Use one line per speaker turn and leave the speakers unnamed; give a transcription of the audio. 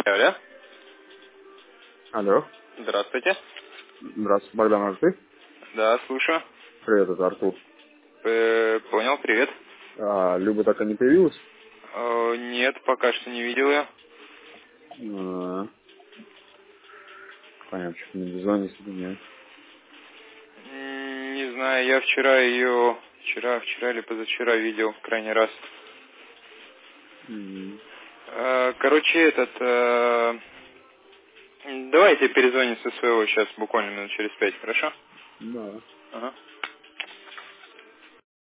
Алло.
Алло.
Здравствуйте.
Здравствуй, Богдан, а ты?
Да, слушаю.
Привет, это Артур.
Понял, привет.
Люба так и не появилась?
Нет, пока что не видел ее.
А, Понятно, что не дозвонился до нее.
Не знаю, я вчера ее... Вчера или позавчера видел в крайний раз. Короче, давайте перезвоним со своего сейчас буквально минут через 5, хорошо?
Да.
Ага.